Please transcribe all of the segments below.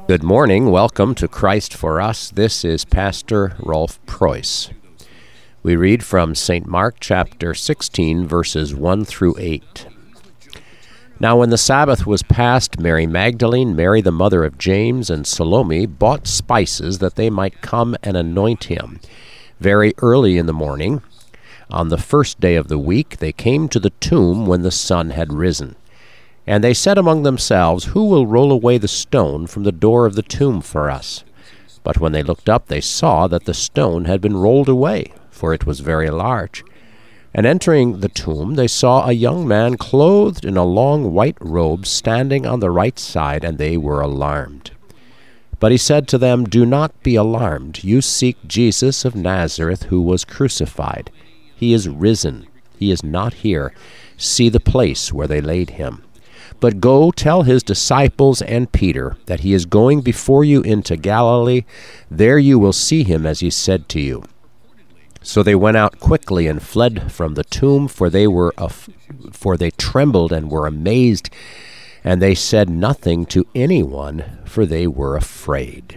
Good morning. Welcome to Christ for Us. This is Pastor Rolf Preuss. We read from St. Mark chapter 16, verses 1 through 8. Now when the Sabbath was past, Mary Magdalene, Mary the mother of James, and Salome bought spices that they might come and anoint him. Very early in the morning, on the first day of the week, they came to the tomb when the sun had risen. And they said among themselves, Who will roll away the stone from the door of the tomb for us? But when they looked up, they saw that the stone had been rolled away, for it was very large. And entering the tomb, they saw a young man clothed in a long white robe standing on the right side, and they were alarmed. But he said to them, Do not be alarmed. You seek Jesus of Nazareth, who was crucified. He is risen. He is not here. See the place where they laid him. But go tell his disciples and Peter that he is going before you into Galilee. There you will see him as he said to you. So they went out quickly and fled from the tomb, for they trembled and were amazed, and they said nothing to anyone, for they were afraid.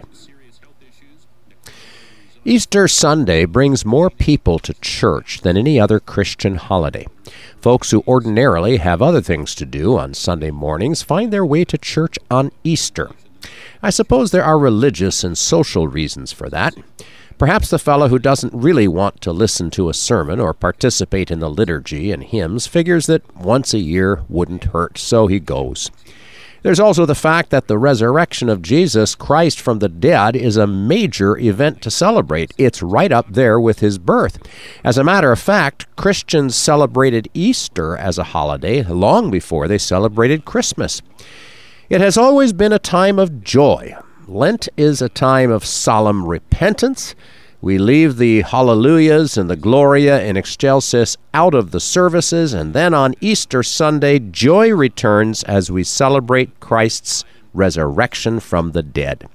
Easter Sunday brings more people to church than any other Christian holiday. Folks who ordinarily have other things to do on Sunday mornings find their way to church on Easter. I suppose there are religious and social reasons for that. Perhaps the fellow who doesn't really want to listen to a sermon or participate in the liturgy and hymns figures that once a year wouldn't hurt, so he goes. There's also the fact that the resurrection of Jesus Christ from the dead is a major event to celebrate. It's right up there with his birth. As a matter of fact, Christians celebrated Easter as a holiday long before they celebrated Christmas. It has always been a time of joy. Lent is a time of solemn repentance. We leave the hallelujahs and the gloria in excelsis out of the services, and then on Easter Sunday, joy returns as we celebrate Christ's resurrection from the dead.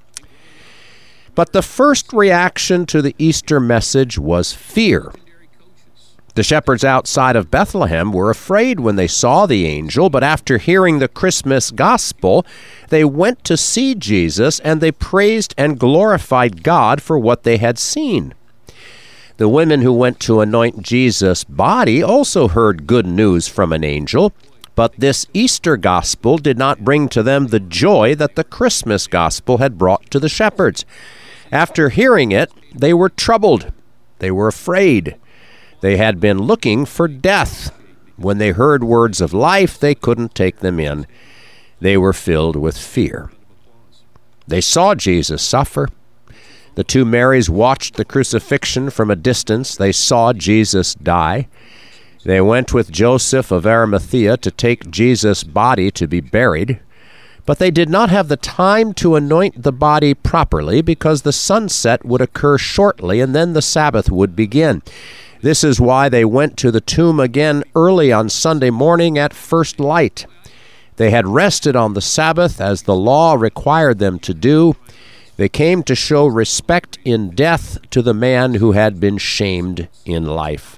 But the first reaction to the Easter message was fear. The shepherds outside of Bethlehem were afraid when they saw the angel, but after hearing the Christmas gospel, they went to see Jesus, and they praised and glorified God for what they had seen. The women who went to anoint Jesus' body also heard good news from an angel, but this Easter gospel did not bring to them the joy that the Christmas gospel had brought to the shepherds. After hearing it, they were troubled. They were afraid. They had been looking for death. When they heard words of life, they couldn't take them in. They were filled with fear. They saw Jesus suffer. The two Marys watched the crucifixion from a distance. They saw Jesus die. They went with Joseph of Arimathea to take Jesus' body to be buried. But they did not have the time to anoint the body properly because the sunset would occur shortly and then the Sabbath would begin. This is why they went to the tomb again early on Sunday morning at first light. They had rested on the Sabbath as the law required them to do. They came to show respect in death to the man who had been shamed in life.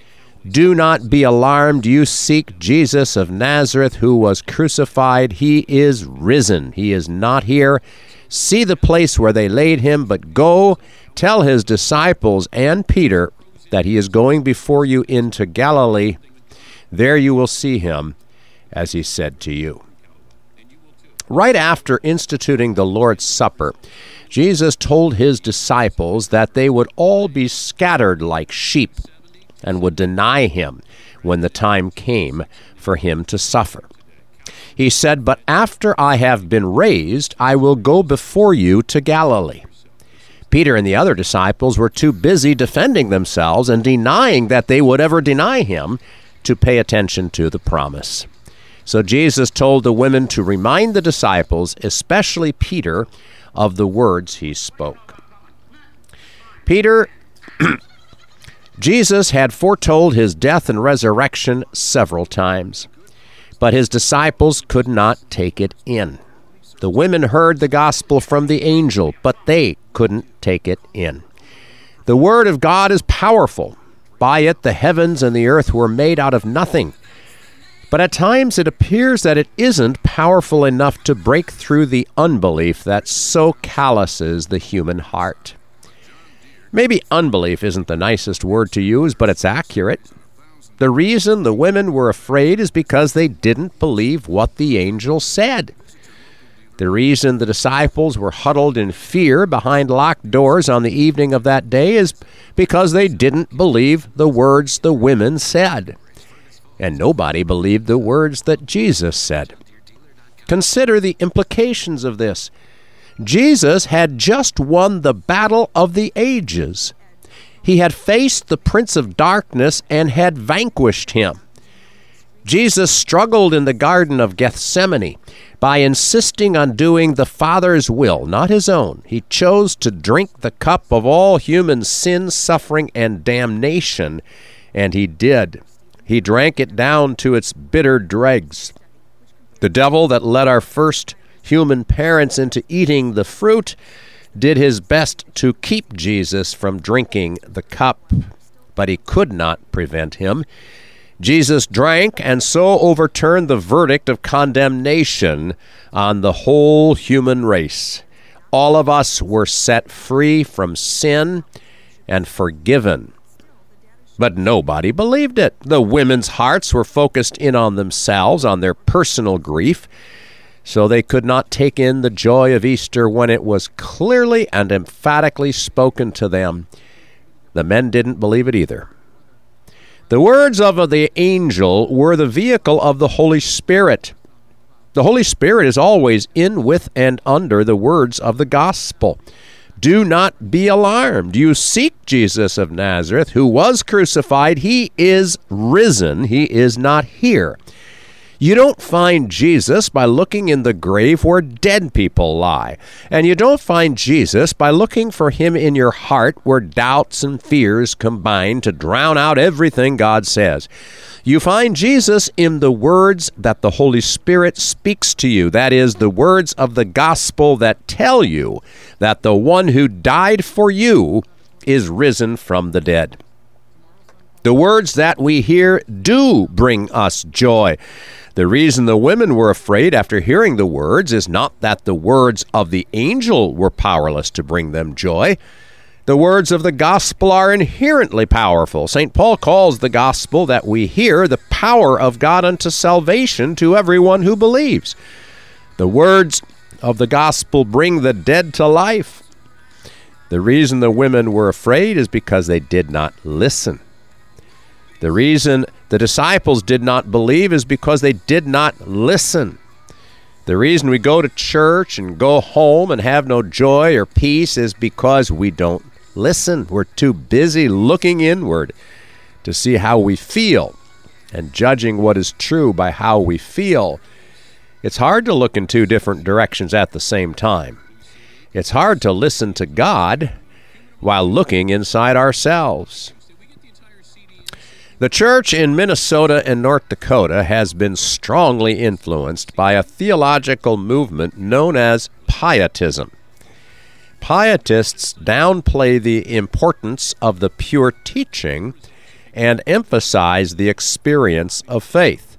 Do not be alarmed. You seek Jesus of Nazareth, who was crucified. He is risen. He is not here. See the place where they laid him, but go tell his disciples and Peter that he is going before you into Galilee. There you will see him, as he said to you. Right after instituting the Lord's Supper, Jesus told his disciples that they would all be scattered like sheep and would deny him when the time came for him to suffer. He said, But after I have been raised, I will go before you to Galilee. Peter and the other disciples were too busy defending themselves and denying that they would ever deny him to pay attention to the promise. So Jesus told the women to remind the disciples, especially Peter, of the words he spoke. Jesus had foretold his death and resurrection several times, but his disciples could not take it in. The women heard the gospel from the angel, but they couldn't take it in. The word of God is powerful. By it the heavens and the earth were made out of nothing. But at times it appears that it isn't powerful enough to break through the unbelief that so calluses the human heart. Maybe unbelief isn't the nicest word to use, but it's accurate. The reason the women were afraid is because they didn't believe what the angel said. The reason the disciples were huddled in fear behind locked doors on the evening of that day is because they didn't believe the words the women said. And nobody believed the words that Jesus said. Consider the implications of this. Jesus had just won the battle of the ages. He had faced the prince of darkness and had vanquished him. Jesus struggled in the Garden of Gethsemane by insisting on doing the Father's will, not his own. He chose to drink the cup of all human sin, suffering, and damnation, and he did. He drank it down to its bitter dregs. The devil that led our first human parents into eating the fruit did his best to keep Jesus from drinking the cup, but he could not prevent him. Jesus drank and so overturned the verdict of condemnation on the whole human race. All of us were set free from sin and forgiven. But nobody believed it. The women's hearts were focused in on themselves, on their personal grief, so they could not take in the joy of Easter when it was clearly and emphatically spoken to them. The men didn't believe it either. The words of the angel were the vehicle of the Holy Spirit. The Holy Spirit is always in, with, and under the words of the gospel. Do not be alarmed. You seek Jesus of Nazareth, who was crucified. He is risen. He is not here. You don't find Jesus by looking in the grave where dead people lie. And you don't find Jesus by looking for him in your heart where doubts and fears combine to drown out everything God says. You find Jesus in the words that the Holy Spirit speaks to you. That is, the words of the gospel that tell you that the one who died for you is risen from the dead. The words that we hear do bring us joy. The reason the women were afraid after hearing the words is not that the words of the angel were powerless to bring them joy. The words of the gospel are inherently powerful. St. Paul calls the gospel that we hear the power of God unto salvation to everyone who believes. The words of the gospel bring the dead to life. The reason the women were afraid is because they did not listen. The reason the disciples did not believe is because they did not listen. The reason we go to church and go home and have no joy or peace is because we don't listen. We're too busy looking inward to see how we feel and judging what is true by how we feel. It's hard to look in two different directions at the same time. It's hard to listen to God while looking inside ourselves. The church in Minnesota and North Dakota has been strongly influenced by a theological movement known as Pietism. Pietists downplay the importance of the pure teaching and emphasize the experience of faith.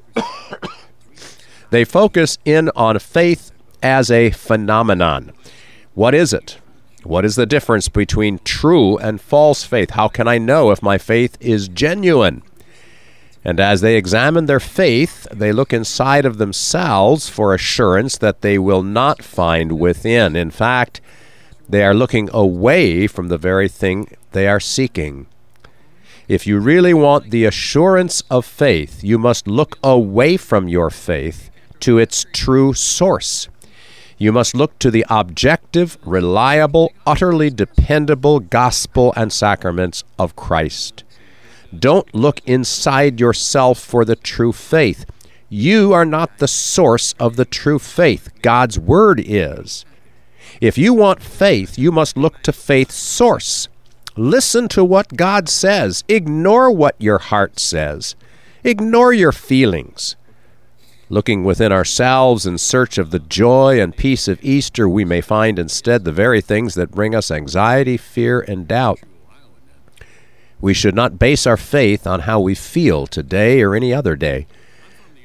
They focus in on faith as a phenomenon. What is it? What is the difference between true and false faith? How can I know if my faith is genuine? And as they examine their faith, they look inside of themselves for assurance that they will not find within. In fact, they are looking away from the very thing they are seeking. If you really want the assurance of faith, you must look away from your faith to its true source. You must look to the objective, reliable, utterly dependable gospel and sacraments of Christ. Don't look inside yourself for the true faith. You are not the source of the true faith. God's Word is. If you want faith, you must look to faith's source. Listen to what God says. Ignore what your heart says. Ignore your feelings. Looking within ourselves in search of the joy and peace of Easter, we may find instead the very things that bring us anxiety, fear, and doubt. We should not base our faith on how we feel today or any other day.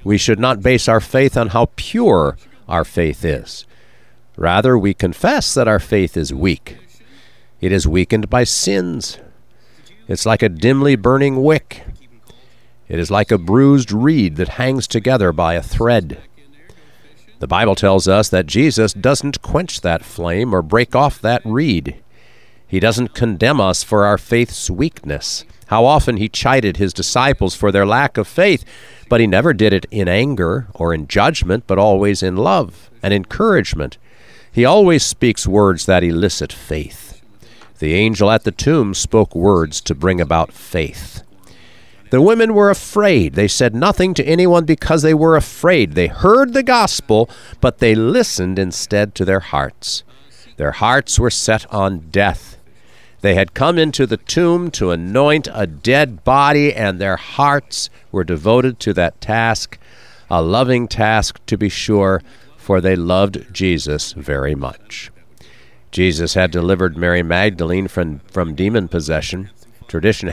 We should not base our faith on how pure our faith is. Rather, we confess that our faith is weak. It is weakened by sins. It's like a dimly burning wick. It is like a bruised reed that hangs together by a thread. The Bible tells us that Jesus doesn't quench that flame or break off that reed. He doesn't condemn us for our faith's weakness. How often he chided his disciples for their lack of faith, but he never did it in anger or in judgment, but always in love and encouragement. He always speaks words that elicit faith. The angel at the tomb spoke words to bring about faith. The women were afraid. They said nothing to anyone because they were afraid. They heard the gospel, but they listened instead to their hearts. Their hearts were set on death. They had come into the tomb to anoint a dead body, and their hearts were devoted to that task, a loving task to be sure, for they loved Jesus very much. Jesus had delivered Mary Magdalene from demon possession. Tradition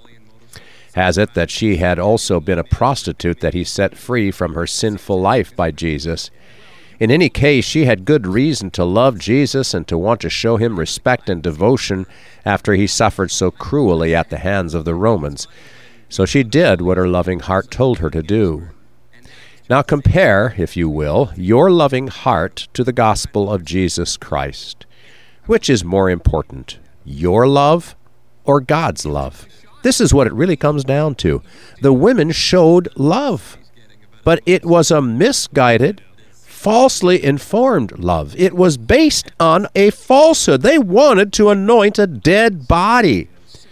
has it that she had also been a prostitute that he set free from her sinful life by Jesus. In any case, she had good reason to love Jesus and to want to show him respect and devotion after he suffered so cruelly at the hands of the Romans. So she did what her loving heart told her to do. Now compare, if you will, your loving heart to the gospel of Jesus Christ. Which is more important, your love or God's love? This is what it really comes down to. The women showed love, but it was a misguided, falsely informed love. It was based on a falsehood. They wanted to anoint a dead body.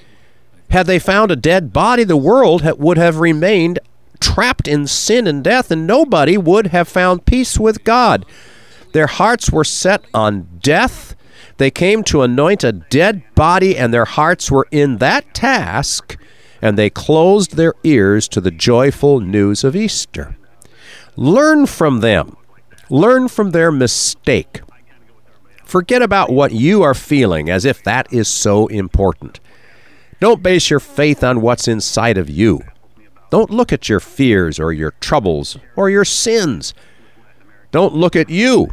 Had they found a dead body, the world would have remained trapped in sin and death, and nobody would have found peace with God. Their hearts were set on death. They came to anoint a dead body, and their hearts were in that task, and they closed their ears to the joyful news of Easter. Learn from them. Learn from their mistake. Forget about what you are feeling as if that is so important. Don't base your faith on what's inside of you. Don't look at your fears or your troubles or your sins. Don't look at you.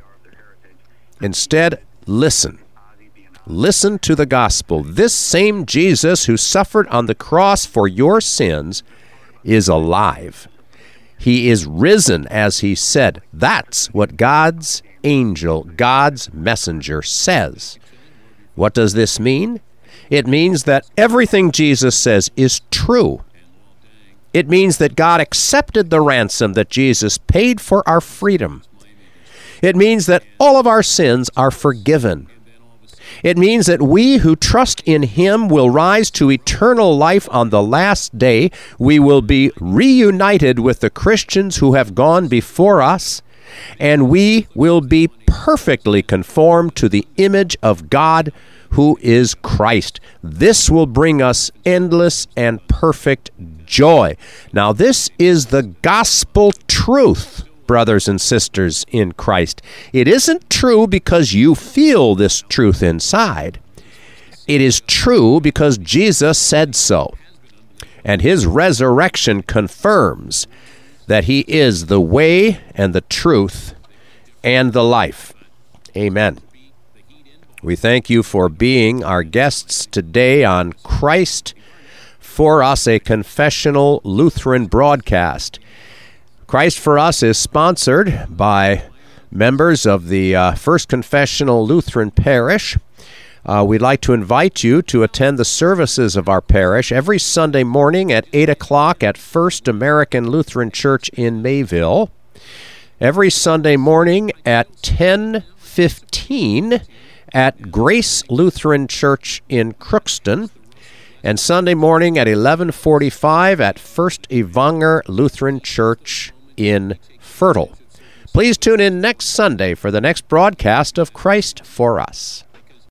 Instead, listen. Listen to the gospel. This same Jesus who suffered on the cross for your sins is alive. He is risen, as he said. That's what God's angel, God's messenger says. What does this mean? It means that everything Jesus says is true. It means that God accepted the ransom that Jesus paid for our freedom. It means that all of our sins are forgiven. It means that we who trust in him will rise to eternal life on the last day. We will be reunited with the Christians who have gone before us, and we will be perfectly conformed to the image of God, who is Christ. This will bring us endless and perfect joy. Now, this is the gospel truth, brothers and sisters in Christ. It isn't true because you feel this truth inside. It is true because Jesus said so. And his resurrection confirms that he is the way and the truth and the life. Amen. We thank you for being our guests today on Christ for Us, a confessional Lutheran broadcast. Christ for Us is sponsored by members of the First Confessional Lutheran Parish. We'd like to invite you to attend the services of our parish every Sunday morning at 8 o'clock at First American Lutheran Church in Mayville, every Sunday morning at 10:15 at Grace Lutheran Church in Crookston, and Sunday morning at 11:45 at First Evanger Lutheran Church in Fertile. Please tune in next Sunday for the next broadcast of Christ for Us.